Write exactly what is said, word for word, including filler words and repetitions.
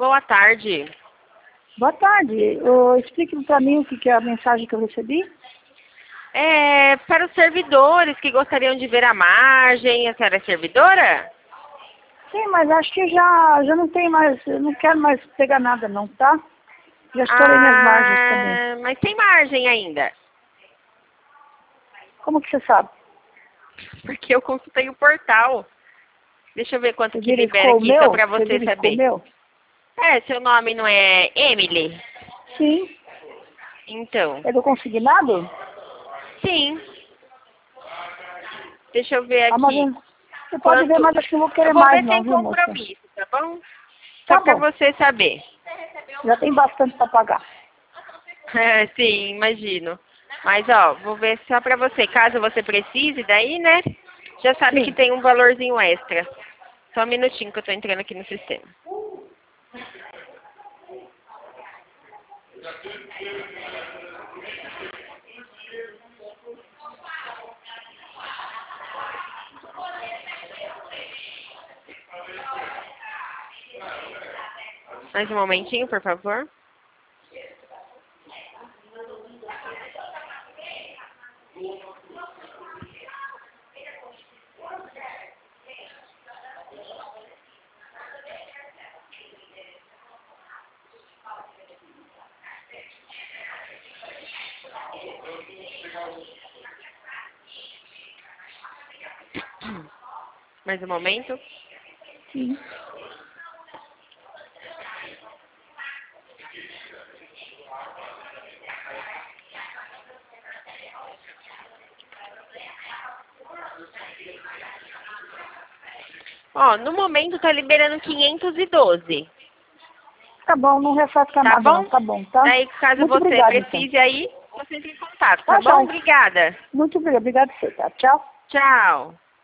Boa tarde. Boa tarde. Uh, explique para mim o que, que é a mensagem que eu recebi. É, para os servidores que gostariam de ver a margem, a senhora é servidora? Sim, mas acho que já, já não tem mais, eu não quero mais pegar nada não, tá? Já estourei minhas margens também. Ah, mas tem margem ainda. Como que você sabe? Porque eu consultei o portal. Deixa eu ver quanto Você que libera verificou o aqui, meu? só para Você você verificou o saber. meu? É, seu nome não é Emily? Sim. Então, É do consignado? sim. Deixa eu ver Ah, mas aqui. você pode ver, Quanto... mas acho que eu vou Eu querer vou mais ver não, sem viu, moça? compromisso, tá bom? Só Tá para bom. você saber. Já tem bastante para pagar. É, sim, imagino. Mas, ó, vou ver só pra você. Caso você precise, daí, né? Já sabe que Sim. tem um valorzinho extra. Só um minutinho que eu tô entrando aqui no sistema. Mais um momentinho, por favor. Mais um momento. Sim. Ó, no momento tá liberando quinhentos e doze. Tá bom, não refresca Tá nada não, bom? tá bom, tá? Daí, caso Muito você obrigada, então. precise aí, você entra em contato, tá Tá, bom? joia. Obrigada. Muito obrigada, obrigada a você, tá? Tchau. Tchau.